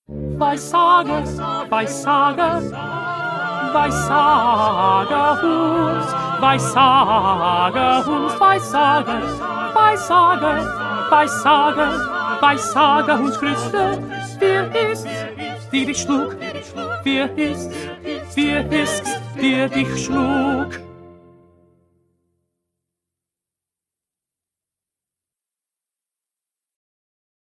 Weissage, Weissage, Weissage uns, Weissage uns, Weissage, Weissage, Weissage, Weissage uns Christe, wer ist's, die dich schlug, wer ist's, der dich schlug.